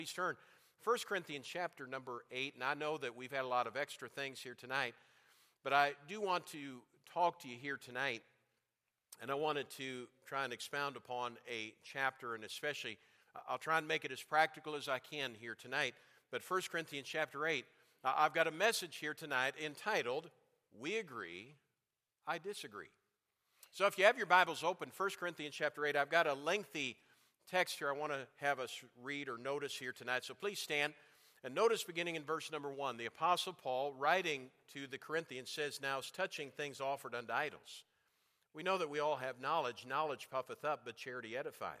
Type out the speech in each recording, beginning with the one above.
Please turn 1 Corinthians chapter number 8, and I know that we've had a lot of extra things here tonight, but I do want to talk to you here tonight, and I wanted to try and expound upon a chapter, and especially, I'll try and make it as practical as I can here tonight, but 1 Corinthians chapter 8, I've got a message here tonight entitled, We Agree, I Disagree. So if you have your Bibles open, 1 Corinthians chapter 8, I've got a lengthy text here I want to have us read or notice here tonight. So please stand and notice beginning in verse number 1. The Apostle Paul, writing to the Corinthians, says, Now as touching things offered unto idols, we know that we all have knowledge. Knowledge puffeth up, but charity edifieth.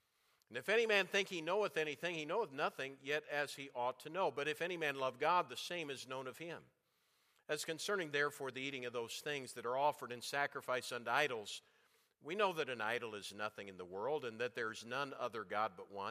And if any man think he knoweth anything, he knoweth nothing, yet as he ought to know. But if any man love God, the same is known of him. As concerning therefore the eating of those things that are offered in sacrifice unto idols, we know that an idol is nothing in the world, and that there is none other God but one.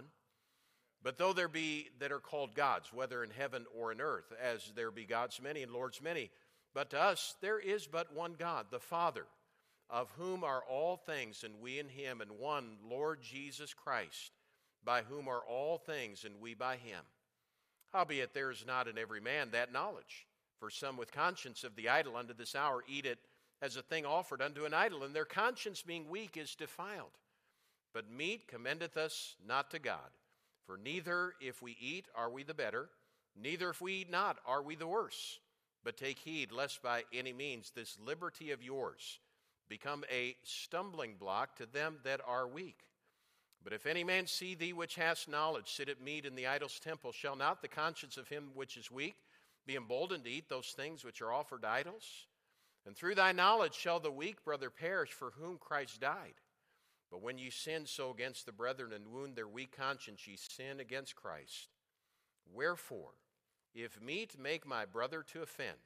But though there be that are called gods, whether in heaven or in earth, as there be gods many and lords many, but to us there is but one God, the Father, of whom are all things, and we in him, and one Lord Jesus Christ, by whom are all things, and we by him. Howbeit there is not in every man that knowledge. For some with conscience of the idol unto this hour eat it as a thing offered unto an idol, and their conscience being weak is defiled. But meat commendeth us not to God. For neither if we eat are we the better, neither if we eat not are we the worse. But take heed, lest by any means this liberty of yours become a stumbling block to them that are weak. But if any man see thee which hast knowledge sit at meat in the idol's temple, shall not the conscience of him which is weak be emboldened to eat those things which are offered to idols? And through thy knowledge shall the weak brother perish for whom Christ died. But when ye sin so against the brethren and wound their weak conscience, ye sin against Christ. Wherefore, if meat make my brother to offend,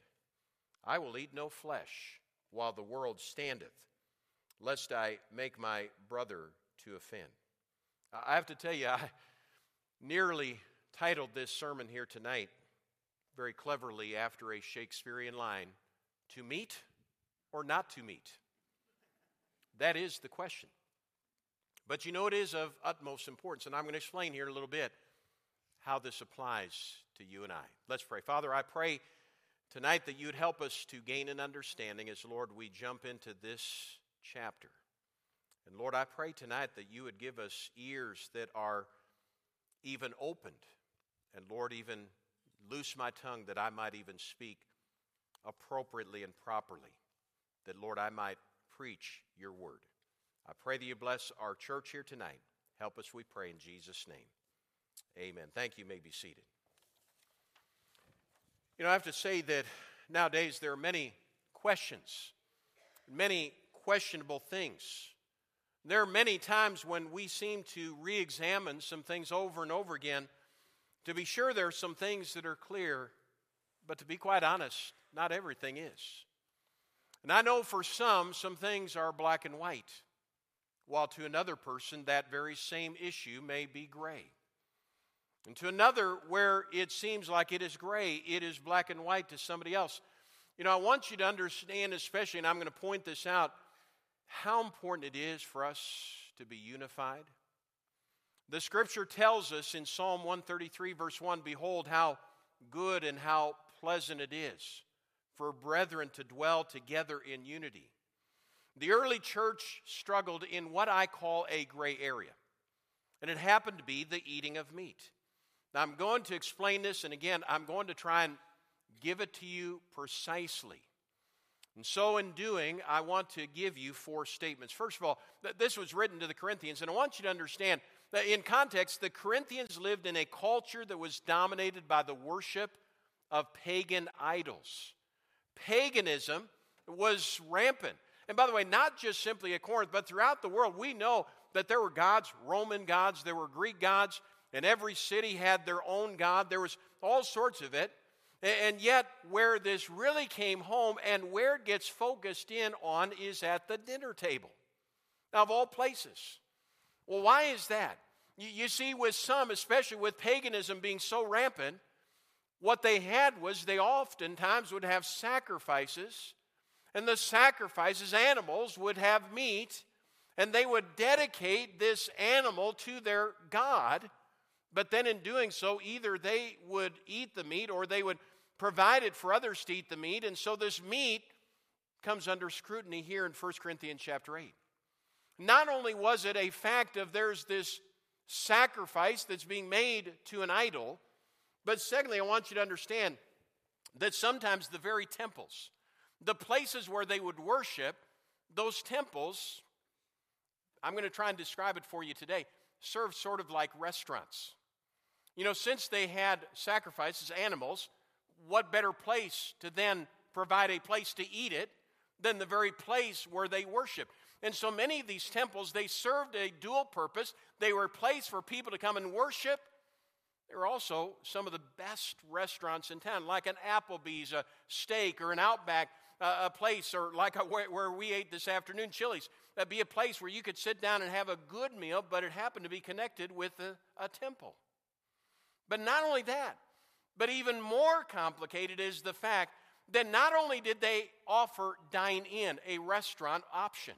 I will eat no flesh while the world standeth, lest I make my brother to offend. I have to tell you, I nearly titled this sermon here tonight very cleverly after a Shakespearean line, To meet or not to meet? That is the question. But you know it is of utmost importance, and I'm going to explain here in a little bit how this applies to you and I. Let's pray. Father, I pray tonight that you'd help us to gain an understanding as, Lord, we jump into this chapter. And Lord, I pray tonight that you would give us ears that are even opened, and Lord, even loose my tongue that I might even speak appropriately and properly, that, Lord, I might preach your word. I pray that you bless our church here tonight. Help us, we pray, in Jesus' name. Amen. Thank you. You may be seated. You know, I have to say that nowadays there are many questions, many questionable things. There are many times when we seem to re-examine some things over and over again. To be sure, there are some things that are clear, but to be quite honest, not everything is. And I know for some things are black and white, while to another person, that very same issue may be gray. And to another, where it seems like it is gray, it is black and white to somebody else. You know, I want you to understand, especially, and I'm going to point this out, how important it is for us to be unified. The scripture tells us in Psalm 133, verse 1, Behold, how good and how pleasant it is for brethren to dwell together in unity. The early church struggled in what I call a gray area, and it happened to be the eating of meat. Now, I'm going to explain this, and again, I'm going to try and give it to you precisely. And so in doing, I want to give you 4 statements. First of all, this was written to the Corinthians, and I want you to understand that in context, the Corinthians lived in a culture that was dominated by the worship of pagan idols. Paganism was rampant. And by the way, not just simply at Corinth, but throughout the world, we know that there were gods, Roman gods, there were Greek gods, and every city had their own god. There was all sorts of it. And yet, where this really came home and where it gets focused in on is at the dinner table. Now, of all places. Well, why is that? You see, with some, especially with paganism being so rampant, what they had was they oftentimes would have sacrifices, and the sacrifices, animals, would have meat, and they would dedicate this animal to their god But then in doing so, either they would eat the meat or they would provide it for others to eat the meat. And so this meat comes under scrutiny here in 1 Corinthians chapter 8. Not only was it a fact of there's this sacrifice that's being made to an idol, but secondly, I want you to understand that sometimes the very temples, the places where they would worship, those temples, I'm going to try and describe it for you today, served sort of like restaurants. You know, since they had sacrifices, animals, what better place to then provide a place to eat it than the very place where they worshiped? And so many of these temples, they served a dual purpose. They were a place for people to come and worship. They were also some of the best restaurants in town, like an Applebee's, a Steak, or an Outback, a place, or like where we ate this afternoon, Chili's. That'd be a place where you could sit down and have a good meal, but it happened to be connected with a temple. But not only that, but even more complicated is the fact that not only did they offer dine-in, a restaurant option,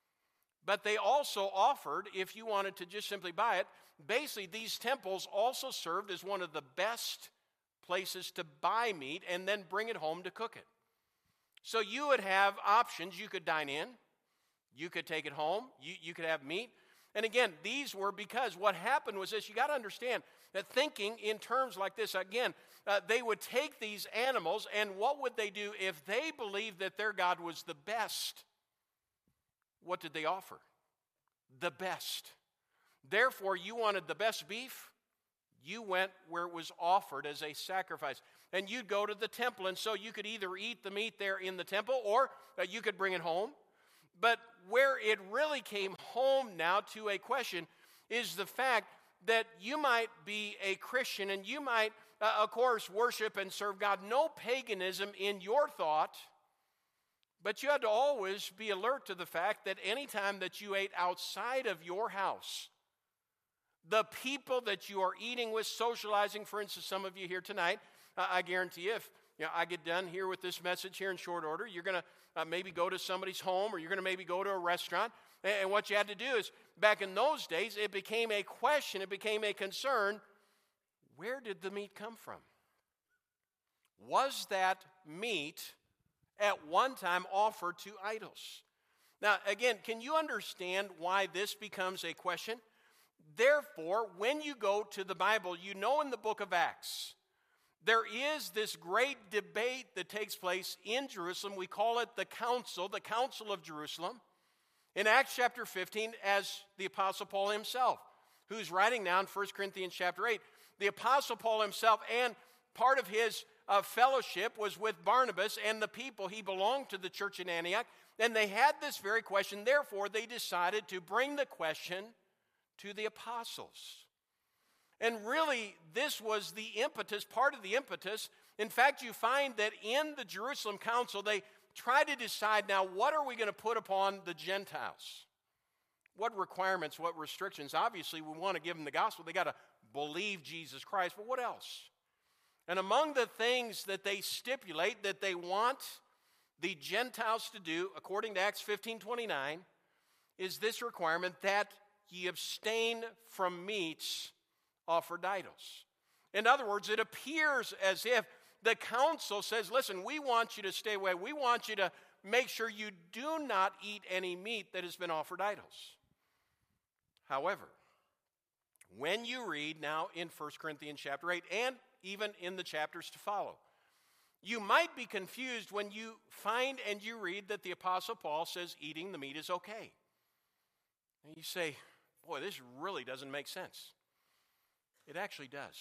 but they also offered, if you wanted to just simply buy it, basically these temples also served as one of the best places to buy meat and then bring it home to cook it. So you would have options. You could dine in, you could take it home, you could have meat. And again, these were because what happened was this. You got to understand that thinking in terms like this, again, they would take these animals, and what would they do if they believed that their God was the best? What did they offer? The best. Therefore, you wanted the best beef, you went where it was offered as a sacrifice. And you'd go to the temple, and so you could either eat the meat there in the temple, or you could bring it home. But where it really came home now to a question is the fact that you might be a Christian, and you might, of course, worship and serve God. No paganism in your thought. But you had to always be alert to the fact that anytime that you ate outside of your house, the people that you are eating with, socializing, for instance, some of you here tonight, I guarantee you, if I get done here with this message here in short order, you're going to maybe go to somebody's home, or you're going to maybe go to a restaurant. And what you had to do is, back in those days, it became a question, it became a concern, where did the meat come from? Was that meat at one time offered to idols? Now, again, can you understand why this becomes a question? Therefore, when you go to the Bible, you know in the book of Acts, there is this great debate that takes place in Jerusalem. We call it the Council of Jerusalem. In Acts chapter 15, as the Apostle Paul himself, who's writing now in 1 Corinthians chapter 8, the Apostle Paul himself, and part of his fellowship was with Barnabas and the people. He belonged to the church in Antioch, and they had this very question. Therefore, they decided to bring the question to the apostles. And really, this was the impetus, part of the impetus. In fact, you find that in the Jerusalem Council, they try to decide, now, what are we going to put upon the Gentiles? What requirements, what restrictions? Obviously, we want to give them the gospel. They got to believe Jesus Christ, but what else? And among the things that they stipulate that they want the Gentiles to do, according to Acts 15:29, is this requirement that ye abstain from meats offered to idols. In other words, it appears as if the council says, listen, we want you to stay away. We want you to make sure you do not eat any meat that has been offered to idols. However, when you read now in 1 Corinthians chapter 8, and even in the chapters to follow, you might be confused when you find and you read that the Apostle Paul says eating the meat is okay. And you say, boy, this really doesn't make sense. It actually does.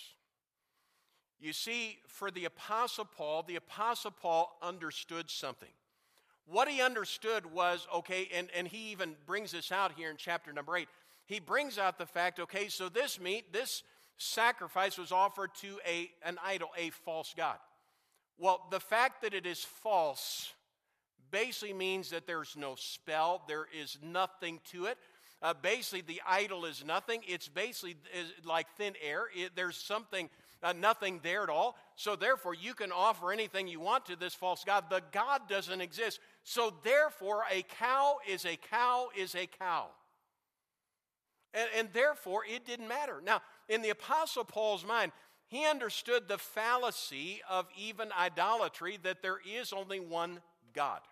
You see, for the Apostle Paul understood something. What he understood was, okay, and he even brings this out here in chapter number 8. He brings out the fact, okay, so this meat, this sacrifice was offered to an idol, a false god. Well, the fact that it is false basically means that there's no spell, there is nothing to it. Basically, the idol is nothing. It's basically like thin air. There's something, nothing there at all. So therefore, you can offer anything you want to this false god. The God doesn't exist. So therefore, a cow is a cow is a cow. And therefore, it didn't matter. Now, in the Apostle Paul's mind, he understood the fallacy of even idolatry, that there is only one God.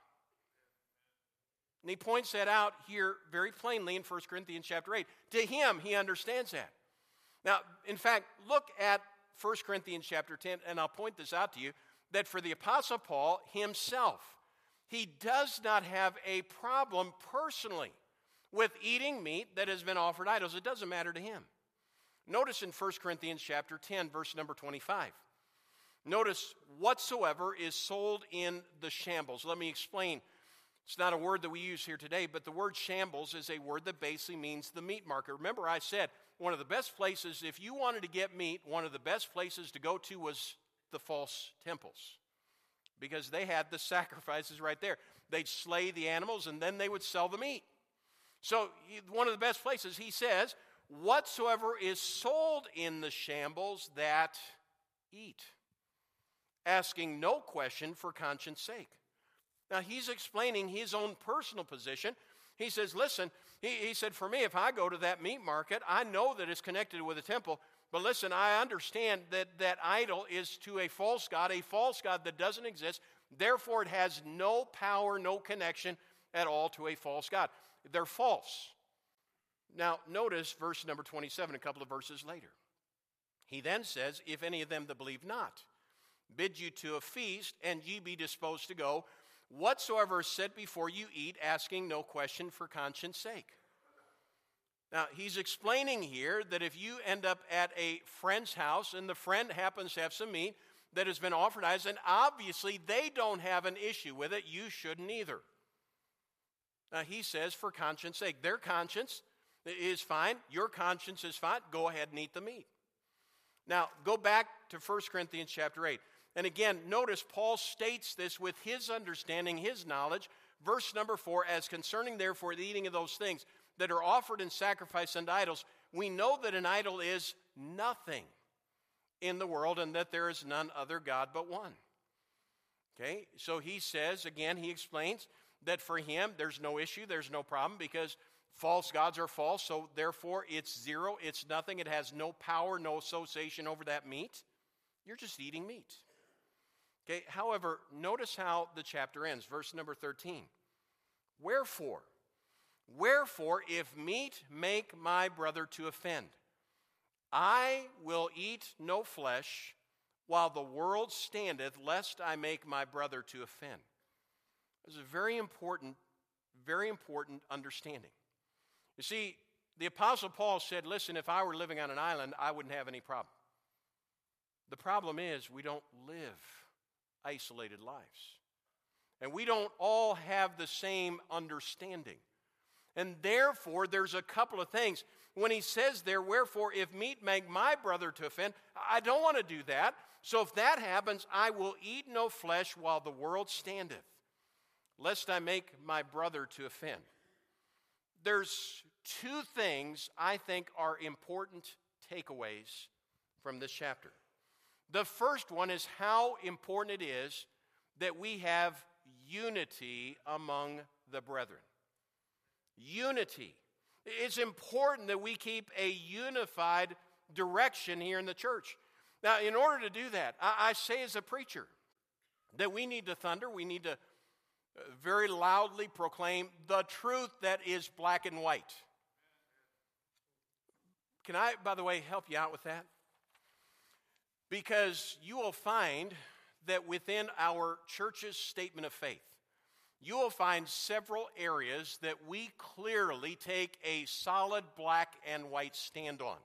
And he points that out here very plainly in 1 Corinthians chapter 8. To him, he understands that. Now, in fact, look at 1 Corinthians chapter 10, and I'll point this out to you, that for the Apostle Paul himself, he does not have a problem personally with eating meat that has been offered idols. It doesn't matter to him. Notice in 1 Corinthians chapter 10, verse number 25. Notice, whatsoever is sold in the shambles. Let me explain. It's not a word that we use here today, but the word shambles is a word that basically means the meat market. Remember, I said one of the best places, if you wanted to get meat, one of the best places to go to was the false temples, because they had the sacrifices right there. They'd slay the animals, and then they would sell the meat. So one of the best places, he says, whatsoever is sold in the shambles, that eat, asking no question for conscience sake. Now, he's explaining his own personal position. He says, listen, he said, for me, if I go to that meat market, I know that it's connected with a temple. But listen, I understand that that idol is to a false god that doesn't exist. Therefore, it has no power, no connection at all to a false god. They're false. Now, notice verse number 27, a couple of verses later. He then says, if any of them that believe not bid you to a feast, and ye be disposed to go, whatsoever is set before you eat, asking no question for conscience sake. Now, he's explaining here that if you end up at a friend's house and the friend happens to have some meat that has been offered as, and obviously they don't have an issue with it, you shouldn't either. Now, he says for conscience sake. Their conscience is fine. Your conscience is fine. Go ahead and eat the meat. Now, go back to 1 Corinthians chapter 8. And again, notice Paul states this with his understanding, his knowledge. Verse number 4, as concerning therefore the eating of those things that are offered in sacrifice unto idols, we know that an idol is nothing in the world, and that there is none other God but one. Okay, so he says, again, he explains that for him there's no issue, there's no problem, because false gods are false, so therefore it's zero, it's nothing, it has no power, no association over that meat. You're just eating meat. Okay, however, notice how the chapter ends, verse number 13. Wherefore, if meat make my brother to offend, I will eat no flesh while the world standeth, lest I make my brother to offend. This is a very important understanding. You see, the Apostle Paul said, listen, if I were living on an island, I wouldn't have any problem. The problem is we don't live isolated lives. And we don't all have the same understanding. And therefore, there's a couple of things. When he says there, wherefore, if meat make my brother to offend, I don't want to do that. So if that happens, I will eat no flesh while the world standeth, lest I make my brother to offend. There's two things I think are important takeaways from this chapter. The first one is how important it is that we have unity among the brethren. Unity. It's important that we keep a unified direction here in the church. Now, in order to do that, I say as a preacher that we need to thunder, we need to very loudly proclaim the truth that is black and white. Can I, by the way, help you out with that? Because you will find that within our church's statement of faith, you will find several areas that we clearly take a solid black and white stand on.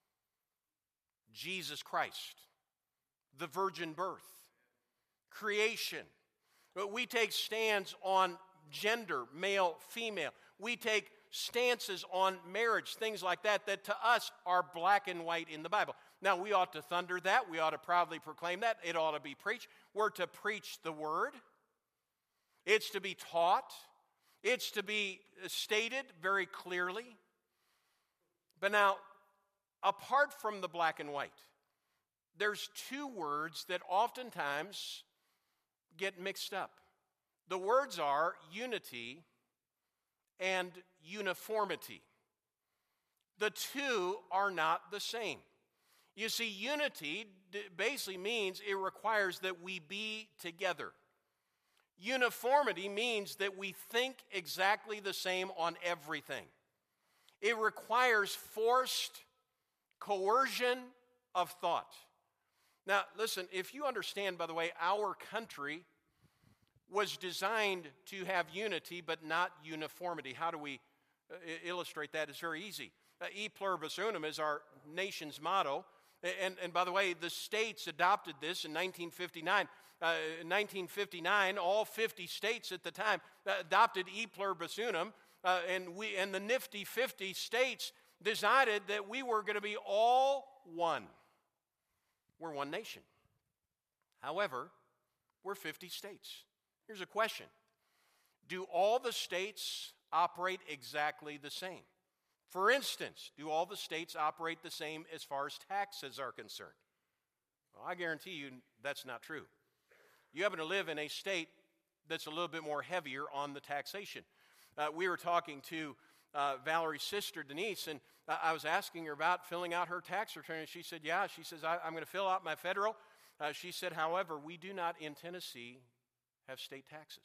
Jesus Christ, the virgin birth, creation. But we take stands on gender, male, female. We take stances on marriage, things like that to us are black and white in the Bible. Now, we ought to thunder that. We ought to proudly proclaim that. It ought to be preached. We're to preach the word. It's to be taught. It's to be stated very clearly. But now, apart from the black and white, there's two words that oftentimes get mixed up. The words are unity and uniformity. The two are not the same. You see, unity basically means it requires that we be together. Uniformity means that we think exactly the same on everything. It requires forced coercion of thought. Now, listen, if you understand, by the way, our country was designed to have unity but not uniformity. How do we illustrate that? It's very easy. E pluribus unum is our nation's motto. And by the way, the states adopted this in 1959. In 1959, all 50 states at the time adopted E pluribus unum, and the nifty 50 states decided that we were going to be all one. We're one nation. However, we're 50 states. Here's a question. Do all the states operate exactly the same? For instance, do all the states operate the same as far as taxes are concerned? Well, I guarantee you that's not true. You happen to live in a state that's a little bit more heavier on the taxation. We were talking to Valerie's sister, Denise, and I was asking her about filling out her tax return, and she said, yeah. She says, I'm going to fill out my federal. She said, however, we do not in Tennessee have state taxes.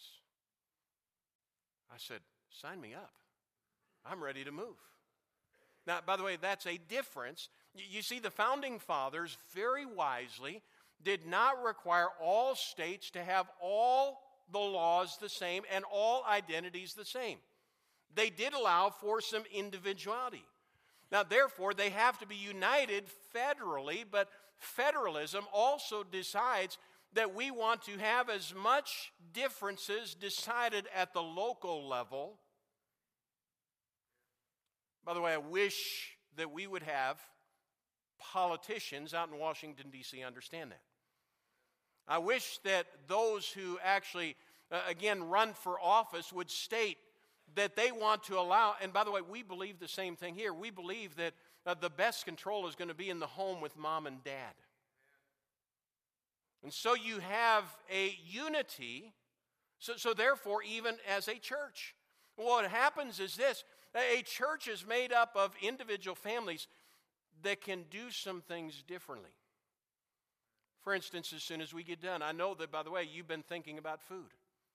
I said, sign me up. I'm ready to move. Now, by the way, that's a difference. You see, the founding fathers very wisely did not require all states to have all the laws the same and all identities the same. They did allow for some individuality. Now, therefore, they have to be united federally, but federalism also decides that we want to have as much differences decided at the local level. By the way, I wish that we would have politicians out in Washington, D.C. understand that. I wish that those who actually, again, run for office would state that they want to allow, and by the way, we believe the same thing here. We believe that the best control is going to be in the home with mom and dad. And so you have a unity, so therefore, even as a church, what happens is this. A church is made up of individual families that can do some things differently. For instance, as soon as we get done, I know that, by the way, you've been thinking about food.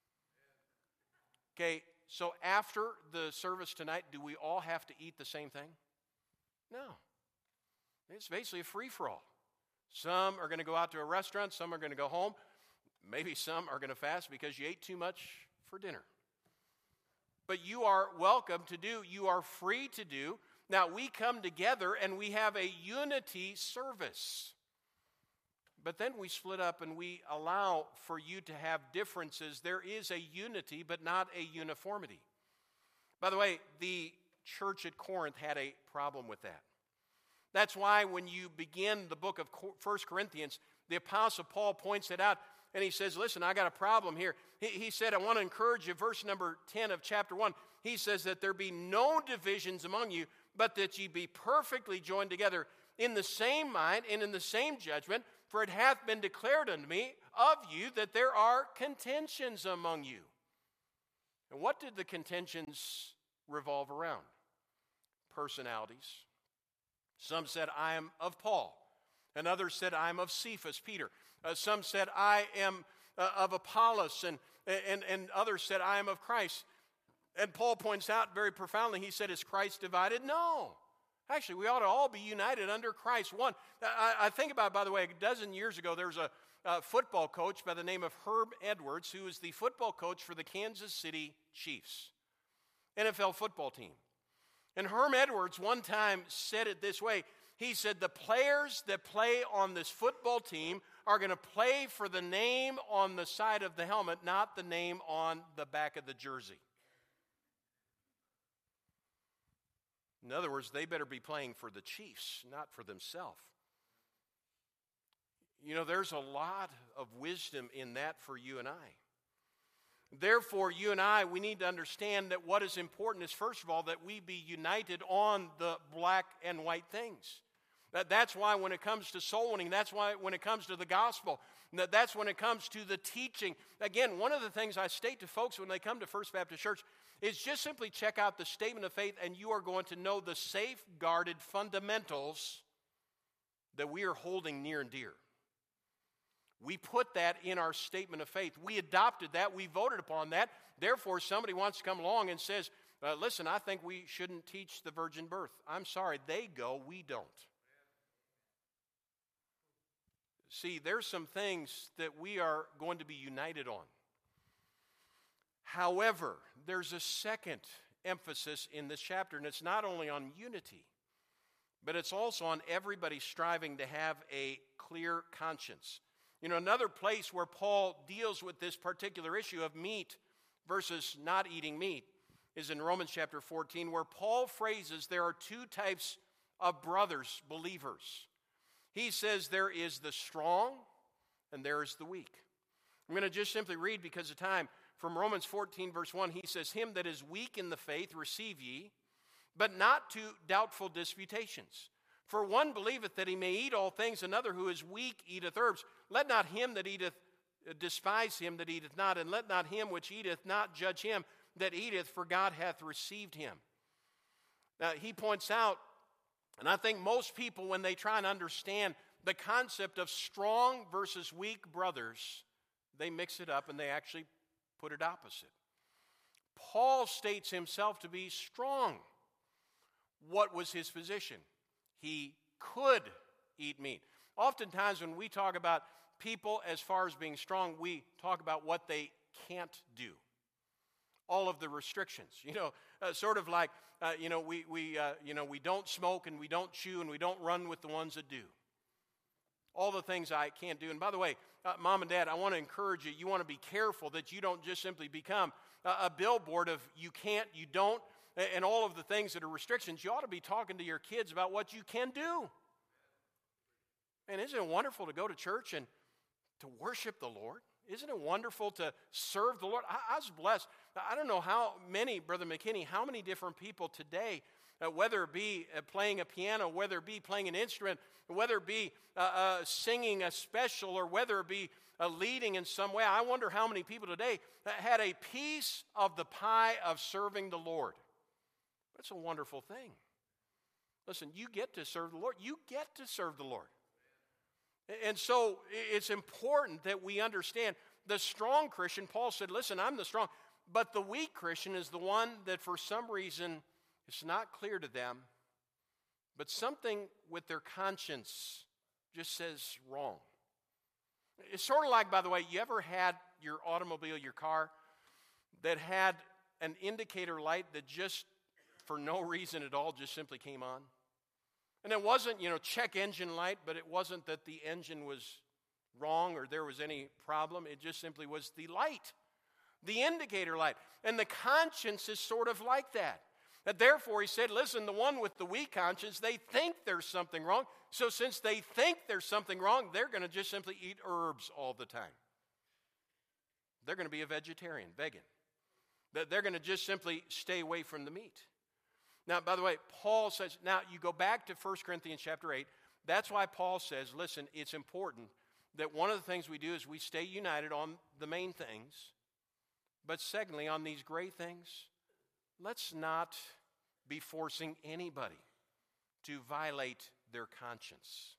Okay, so after the service tonight, do we all have to eat the same thing? No. It's basically a free-for-all. Some are going to go out to a restaurant, some are going to go home. Maybe some are going to fast because you ate too much for dinner. But you are welcome to do, you are free to do. Now, we come together and we have a unity service. But then we split up and we allow for you to have differences. There is a unity, but not a uniformity. By the way, the church at Corinth had a problem with that. That's why when you begin the book of 1 Corinthians, the Apostle Paul points it out, and he says, listen, I got a problem here. He said, I want to encourage you, verse number 10 of chapter 1, he says that there be no divisions among you, but that ye be perfectly joined together in the same mind and in the same judgment, for it hath been declared unto me of you that there are contentions among you. And what did the contentions revolve around? Personalities. Some said, I am of Paul. And others said, I am of Cephas, Peter. Some said, I am of Apollos. And others said, I am of Christ. And Paul points out very profoundly, he said, is Christ divided? No. Actually, we ought to all be united under Christ. One, I think about, by the way, a dozen years ago, there was a football coach by the name of Herb Edwards, who was the football coach for the Kansas City Chiefs, NFL football team. And Herm Edwards one time said it this way. He said, the players that play on this football team are going to play for the name on the side of the helmet, not the name on the back of the jersey. In other words, they better be playing for the Chiefs, not for themselves. You know, there's a lot of wisdom in that for you and I. Therefore, you and I, we need to understand that what is important is, first of all, that we be united on the black and white things. That's why when it comes to soul winning, that's why when it comes to the gospel, that's when it comes to the teaching. Again, one of the things I state to folks when they come to First Baptist Church is just simply check out the statement of faith and you are going to know the safeguarded fundamentals that we are holding near and dear. We put that in our statement of faith. We adopted that. We voted upon that. Therefore, somebody wants to come along and says, listen, I think we shouldn't teach the virgin birth. I'm sorry, they go, we don't. See, there's some things that we are going to be united on. However, there's a second emphasis in this chapter, and it's not only on unity, but it's also on everybody striving to have a clear conscience. You know, another place where Paul deals with this particular issue of meat versus not eating meat is in Romans chapter 14, where Paul phrases there are two types of brothers, believers. He says there is the strong and there is the weak. I'm going to just simply read because of time. From Romans 14, verse 1, he says, him that is weak in the faith receive ye, but not to doubtful disputations. For one believeth that he may eat all things, another who is weak eateth herbs. Let not him that eateth despise him that eateth not, and let not him which eateth not judge him that eateth, for God hath received him. Now, he points out, and I think most people, when they try and understand the concept of strong versus weak brothers, they mix it up and they actually put it opposite. Paul states himself to be strong. What was his position? He could eat meat. Oftentimes when we talk about people as far as being strong, we talk about what they can't do. All of the restrictions, sort of like, we don't smoke and we don't chew and we don't run with the ones that do. All the things I can't do. And by the way, Mom and Dad, I want to encourage you. You want to be careful that you don't just simply become a billboard of you can't, you don't, and all of the things that are restrictions. You ought to be talking to your kids about what you can do. And isn't it wonderful to go to church and to worship the Lord? Isn't it wonderful to serve the Lord? I was blessed. I don't know how many, Brother McKinney, how many different people today, whether it be playing a piano, whether it be playing an instrument, whether it be singing a special, or whether it be leading in some way, I wonder how many people today had a piece of the pie of serving the Lord. That's a wonderful thing. Listen, you get to serve the Lord. You get to serve the Lord. And so it's important that we understand the strong Christian. Paul said, listen, I'm the strong. But the weak Christian is the one that for some reason it's not clear to them, but something with their conscience just says wrong. It's sort of like, by the way, you ever had your automobile, your car, that had an indicator light that just for no reason at all just simply came on? And it wasn't, check engine light, but it wasn't that the engine was wrong or there was any problem. It just simply was the light, the indicator light. And the conscience is sort of like that. And therefore, he said, listen, the one with the weak conscience, they think there's something wrong. So since they think there's something wrong, they're going to just simply eat herbs all the time. They're going to be a vegetarian, vegan. They're going to just simply stay away from the meat. Now, by the way, Paul says, now you go back to 1 Corinthians chapter 8. That's why Paul says, listen, it's important that one of the things we do is we stay united on the main things. But secondly, on these great things, let's not be forcing anybody to violate their conscience.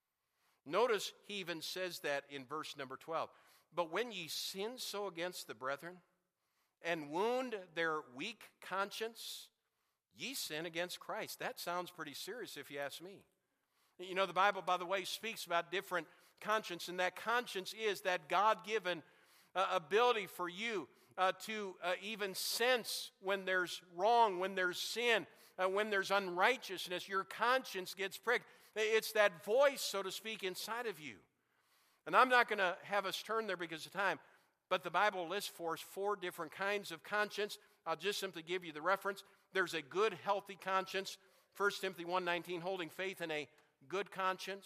Notice he even says that in verse number 12. But when ye sin so against the brethren and wound their weak conscience, ye sin against Christ. That sounds pretty serious if you ask me. The Bible, by the way, speaks about different conscience, and that conscience is that God-given ability for you to even sense when there's wrong, when there's sin, when there's unrighteousness. Your conscience gets pricked. It's that voice, so to speak, inside of you. And I'm not going to have us turn there because of time, but the Bible lists for us 4 different kinds of conscience. I'll just simply give you the reference. There's a good, healthy conscience, 1 Timothy 1:19, holding faith in a good conscience.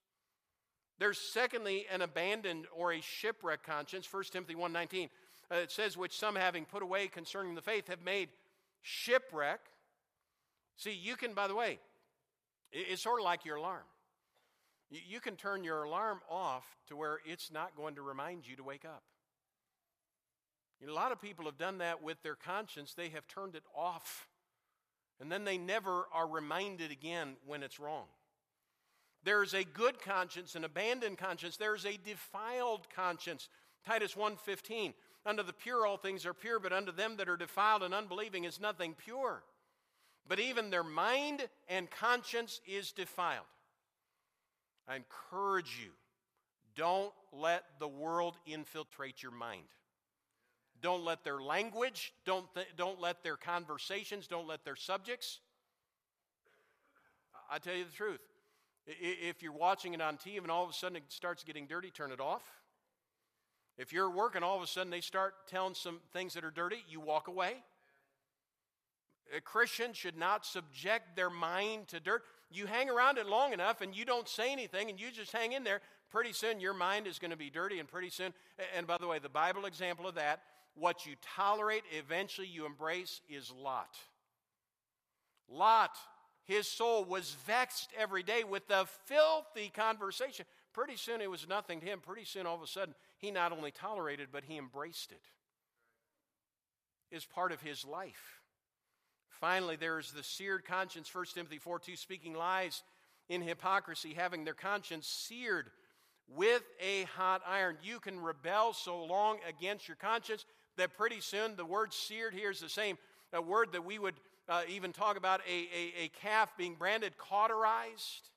There's secondly an abandoned or a shipwreck conscience, 1 Timothy 1:19. It says, which some having put away concerning the faith have made shipwreck. See, you can, by the way, it's sort of like your alarm. You can turn your alarm off to where it's not going to remind you to wake up. A lot of people have done that with their conscience. They have turned it off. And then they never are reminded again when it's wrong. There's a good conscience, an abandoned conscience. There's a defiled conscience. Titus 1:15, unto the pure all things are pure, but unto them that are defiled and unbelieving is nothing pure. But even their mind and conscience is defiled. I encourage you, don't let the world infiltrate your mind. Don't let their language, don't let their conversations, don't let their subjects. I tell you the truth. If you're watching it on TV and all of a sudden it starts getting dirty, turn it off. If you're working, all of a sudden they start telling some things that are dirty, you walk away. A Christian should not subject their mind to dirt. You hang around it long enough and you don't say anything and you just hang in there, pretty soon your mind is going to be dirty, and pretty soon, and by the way, the Bible example of that, what you tolerate, eventually you embrace, is Lot. Lot, his soul was vexed every day with the filthy conversation. Pretty soon it was nothing to him. Pretty soon all of a sudden he not only tolerated, but he embraced it. It's part of his life. Finally, there is the seared conscience, 1 Timothy 4:2, speaking lies in hypocrisy, having their conscience seared with a hot iron. You can rebel so long against your conscience that pretty soon the word seared here is the same a word that we would even talk about a calf being branded, cauterized.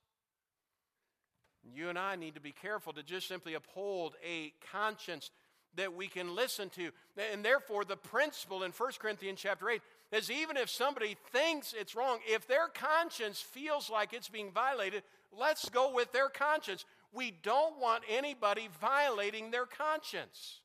You and I need to be careful to just simply uphold a conscience that we can listen to. And therefore, the principle in 1 Corinthians chapter 8 is even if somebody thinks it's wrong, if their conscience feels like it's being violated, let's go with their conscience. We don't want anybody violating their conscience.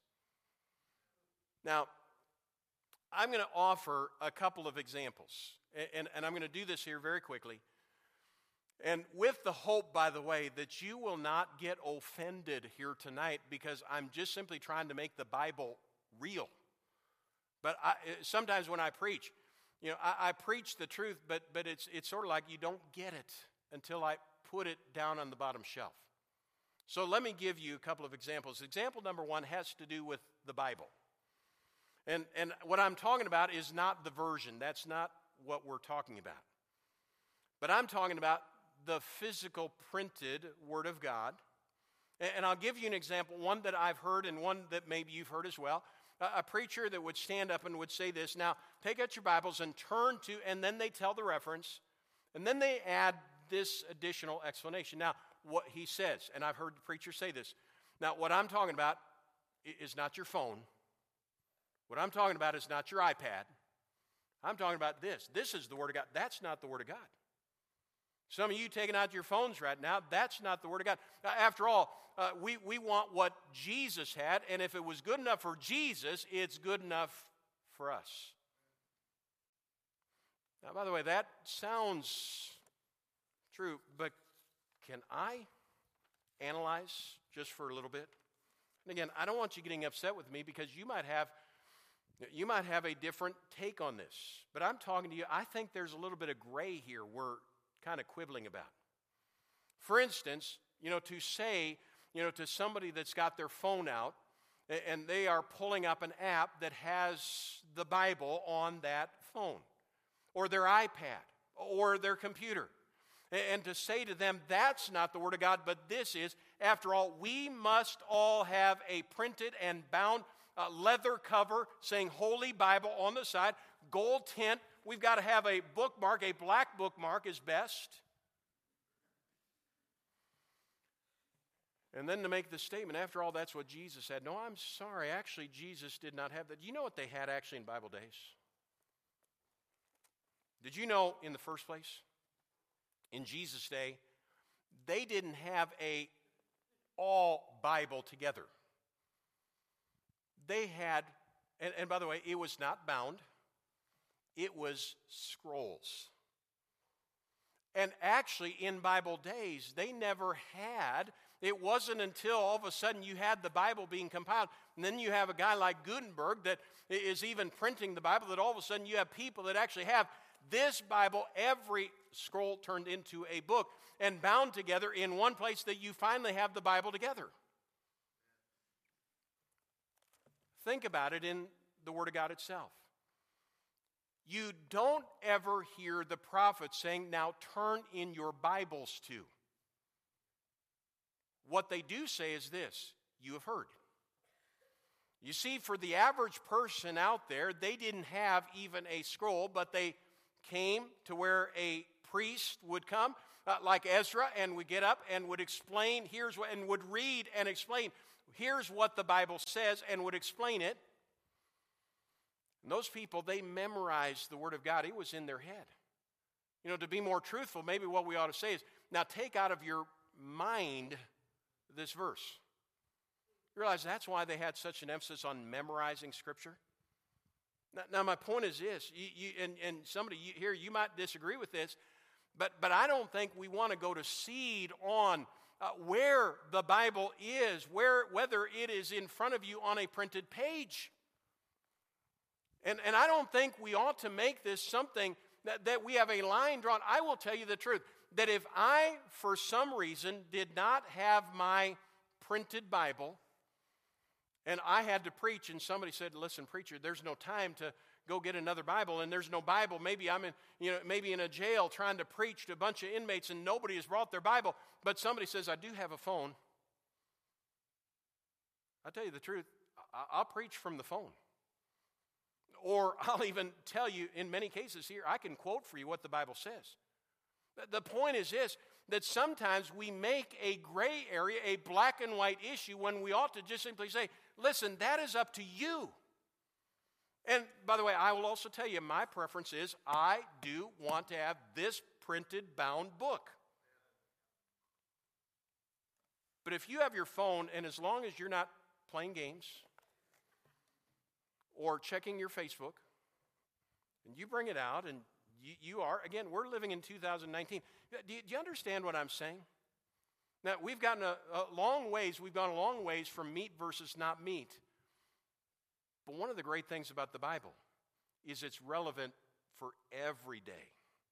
Now, I'm going to offer a couple of examples, and I'm going to do this here very quickly. And with the hope, by the way, that you will not get offended here tonight, because I'm just simply trying to make the Bible real. But sometimes when I preach, I preach the truth, but it's sort of like you don't get it until I put it down on the bottom shelf. So let me give you a couple of examples. Example number one has to do with the Bible. And what I'm talking about is not the version. That's not what we're talking about. But I'm talking about the physical printed Word of God. And I'll give you an example, one that I've heard and one that maybe you've heard as well. A preacher that would stand up and would say this, now take out your Bibles and turn to, and then they tell the reference, and then they add this additional explanation. Now, what he says, and I've heard the preacher say this, now what I'm talking about is not your phone. What I'm talking about is not your iPad. I'm talking about this. This is the Word of God. That's not the Word of God. Some of you taking out your phones right now, that's not the Word of God. After all, we want what Jesus had, and if it was good enough for Jesus, it's good enough for us. Now, by the way, that sounds true, but can I analyze just for a little bit? And again, I don't want you getting upset with me, because you might have a different take on this. But I'm talking to you, I think there's a little bit of gray here we're kind of quibbling about. For instance, to say, to somebody that's got their phone out and they are pulling up an app that has the Bible on that phone or their iPad or their computer, and to say to them, that's not the Word of God, but this is. After all, we must all have a printed and bound leather cover saying Holy Bible on the side, gold tint. We've got to have a bookmark. A black bookmark is best. And then to make the statement, after all, that's what Jesus had. No, I'm sorry. Actually, Jesus did not have that. Do you know what they had actually in Bible days? Did you know in the first place, in Jesus' day, they didn't have a all Bible together. They had, and by the way, it was not bound. It was scrolls. And actually, in Bible days, they never had, it wasn't until all of a sudden you had the Bible being compiled, and then you have a guy like Gutenberg that is even printing the Bible, that all of a sudden you have people that actually have this Bible, every scroll turned into a book, and bound together in one place, that you finally have the Bible together. Think about it in the Word of God itself. You don't ever hear the prophet saying, now turn in your Bibles to. what they do say is this: you have heard. You see, for the average person out there, they didn't have even a scroll, but they came to where a priest would come, like Ezra, and would get up and would explain, and would read and explain, here's what the Bible says, and would explain it. And those people, they memorized the Word of God. It was in their head. You know, to be more truthful, maybe what we ought to say is, now take out of your mind this verse. You realize that's why they had such an emphasis on memorizing Scripture? Now my point is this, and somebody here, you might disagree with this, but I don't think we want to go to seed on where the Bible is, whether it is in front of you on a printed page. And I don't think we ought to make this something that we have a line drawn. I will tell you the truth, that if I, for some reason, did not have my printed Bible, and I had to preach, and somebody said, listen, preacher, there's no time to go get another Bible, and there's no Bible. Maybe I'm maybe in a jail trying to preach to a bunch of inmates, and nobody has brought their Bible, but somebody says, I do have a phone. I'll tell you the truth, I'll preach from the phone. Or I'll even tell you, in many cases here, I can quote for you what the Bible says. The point is this, that sometimes we make a gray area, a black and white issue, when we ought to just simply say, listen, that is up to you. And by the way, I will also tell you, my preference is I do want to have this printed, bound book. But if you have your phone, and as long as you're not playing games or checking your Facebook, and you bring it out, and you are, again, we're living in 2019. Do you understand what I'm saying? Now, we've gotten a long ways from meat versus not meat. But one of the great things about the Bible is it's relevant for every day.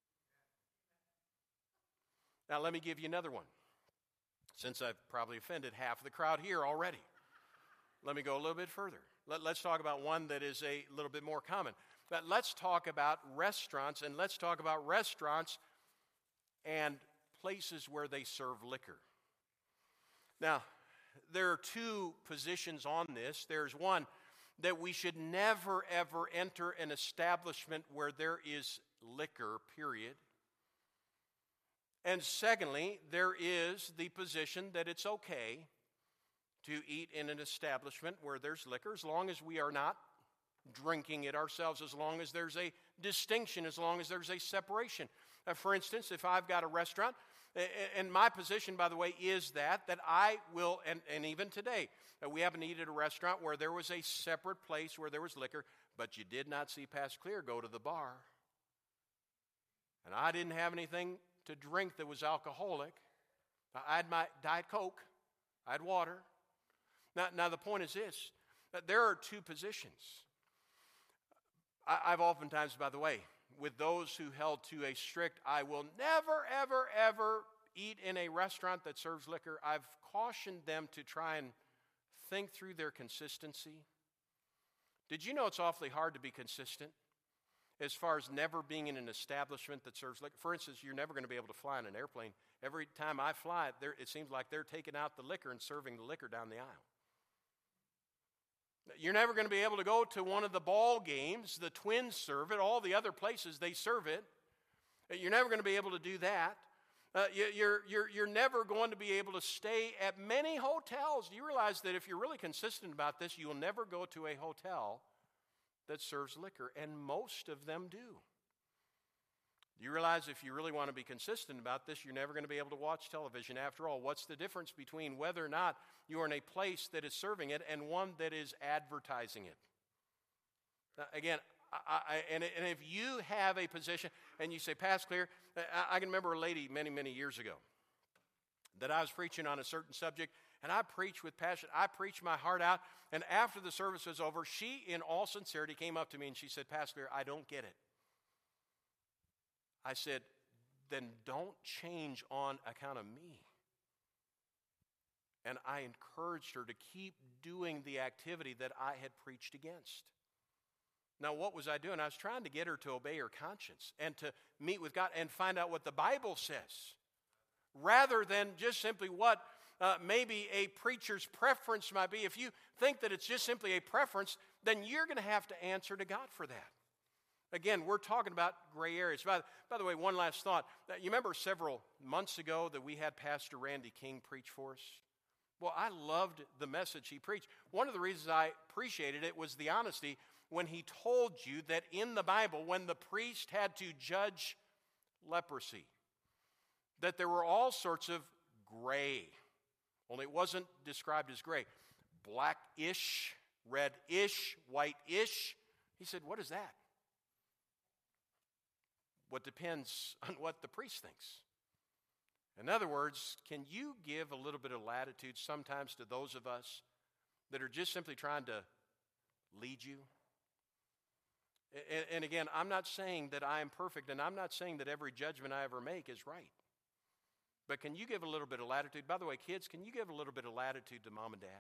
Now, let me give you another one. Since I've probably offended half of the crowd here already, let me go a little bit further. Let's talk about one that is a little bit more common. But let's talk about restaurants, and let's talk about restaurants and places where they serve liquor. Now, there are two positions on this. There's one, that we should never, ever enter an establishment where there is liquor, period. And secondly, there is the position that it's okay to eat in an establishment where there's liquor, as long as we are not drinking it ourselves, as long as there's a distinction, as long as there's a separation. For instance, if I've got a restaurant, and my position, by the way, is that I will, and even today, we happen to eat at a restaurant where there was a separate place where there was liquor, but you did not see Pastor Clear go to the bar. And I didn't have anything to drink that was alcoholic. I had my Diet Coke. I had water. Now the point is this, that there are two positions. I've oftentimes, by the way, with those who held to a strict, I will never, ever, ever eat in a restaurant that serves liquor, I've cautioned them to try and think through their consistency. Did you know it's awfully hard to be consistent as far as never being in an establishment that serves liquor? For instance, you're never going to be able to fly in an airplane. Every time I fly, it seems like they're taking out the liquor and serving the liquor down the aisle. You're never going to be able to go to one of the ball games. The Twins serve it. All the other places, they serve it. You're never going to be able to do that. You're never going to be able to stay at many hotels. Do you realize that if you're really consistent about this, you will never go to a hotel that serves liquor? And most of them do. Do you realize if you really want to be consistent about this, you're never going to be able to watch television? After all, what's the difference between whether or not you are in a place that is serving it and one that is advertising it? Now, again, and if you have a position and you say, Pastor Clear, I can remember a lady many, many years ago that I was preaching on a certain subject, and I preached with passion. I preached my heart out, and after the service was over, she, in all sincerity, came up to me and she said, Pastor Clear, I don't get it. I said, then don't change on account of me. And I encouraged her to keep doing the activity that I had preached against. Now, what was I doing? I was trying to get her to obey her conscience and to meet with God and find out what the Bible says, rather than just simply what maybe a preacher's preference might be, if you think that it's just simply a preference, then you're going to have to answer to God for that. Again, we're talking about gray areas. By the way, one last thought. You remember several months ago that we had Pastor Randy King preach for us? Well, I loved the message he preached. One of the reasons I appreciated it was the honesty when he told you that in the Bible, when the priest had to judge leprosy, that there were all sorts of gray. Only it wasn't described as gray. Blackish, reddish, whitish. He said, what is that? What depends on what the priest thinks. In other words, can you give a little bit of latitude sometimes to those of us that are just simply trying to lead you? And again, I'm not saying that I am perfect, and I'm not saying that every judgment I ever make is right. But can you give a little bit of latitude? By the way, kids, can you give a little bit of latitude to mom and dad?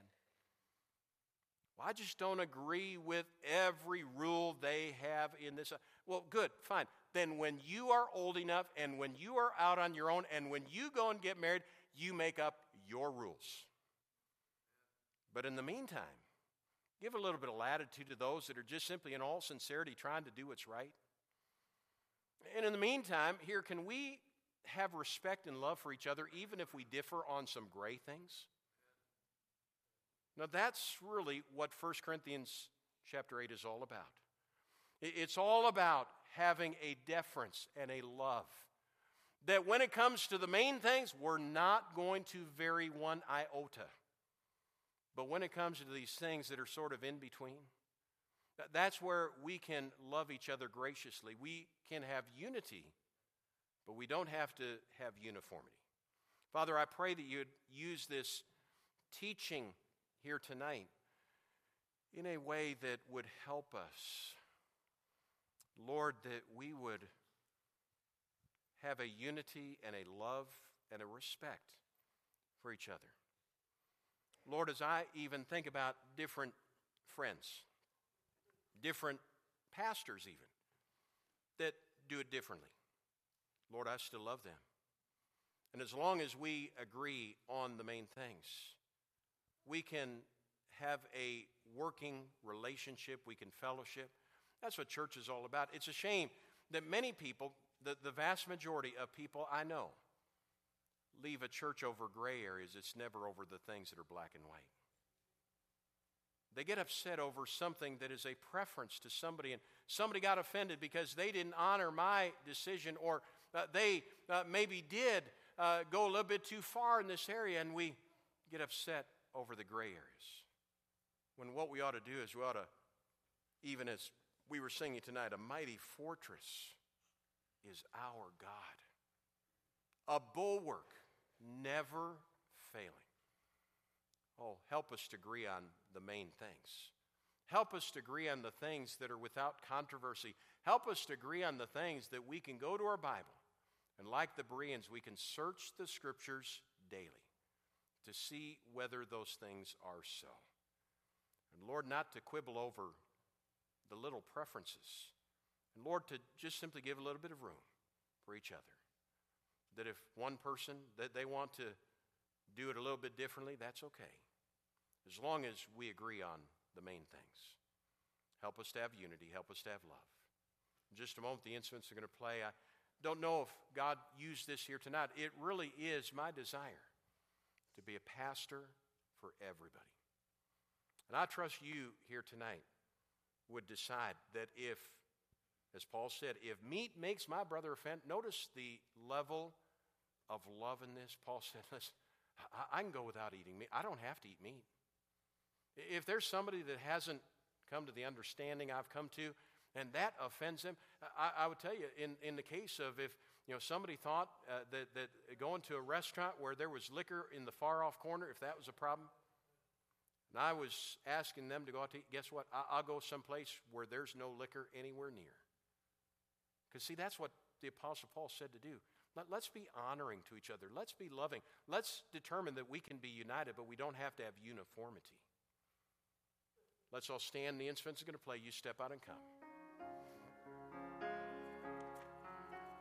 Well, I just don't agree with every rule they have in this. Well, good, fine. Then when you are old enough and when you are out on your own and when you go and get married, you make up your rules. But in the meantime, give a little bit of latitude to those that are just simply in all sincerity trying to do what's right. And in the meantime, here, can we have respect and love for each other even if we differ on some gray things? Now, that's really what 1 Corinthians chapter 8 is all about. It's all about having a deference and a love. That when it comes to the main things, we're not going to vary one iota. But when it comes to these things that are sort of in between, that's where we can love each other graciously. We can have unity, but we don't have to have uniformity. Father, I pray that you'd use this teaching here tonight in a way that would help us. Lord, that we would have a unity and a love and a respect for each other. Lord, as I even think about different friends, different pastors even, that do it differently, Lord, I still love them. And as long as we agree on the main things, we can have a working relationship, we can fellowship. That's what church is all about. It's a shame that many people, the vast majority of people I know, leave a church over gray areas. It's never over the things that are black and white. They get upset over something that is a preference to somebody, and somebody got offended because they didn't honor my decision, or they maybe did go a little bit too far in this area, and we get upset over the gray areas. When what we ought to do is we ought to, even as we were singing tonight, a mighty fortress is our God, a bulwark never failing. Oh, help us to agree on the main things. Help us to agree on the things that are without controversy. Help us to agree on the things that we can go to our Bible, and like the Bereans, we can search the Scriptures daily to see whether those things are so. And Lord, not to quibble over the little preferences. And Lord, to just simply give a little bit of room for each other. That if one person, that they want to do it a little bit differently, that's okay. As long as we agree on the main things. Help us to have unity. Help us to have love. In just a moment, the instruments are going to play. I don't know if God used this here tonight. It really is my desire to be a pastor for everybody. And I trust you here tonight would decide that if, as Paul said, if meat makes my brother offend, notice the level of love in this. Paul said, listen, I can go without eating meat. I don't have to eat meat. If there's somebody that hasn't come to the understanding I've come to, and that offends them, I would tell you, in the case of if somebody thought that going to a restaurant where there was liquor in the far off corner, if that was a problem, and I was asking them to go out to eat, guess what? I'll go someplace where there's no liquor anywhere near. Because see, that's what the Apostle Paul said to do. Let's be honoring to each other. Let's be loving. Let's determine that we can be united, but we don't have to have uniformity. Let's all stand. The instruments are going to play. You step out and come.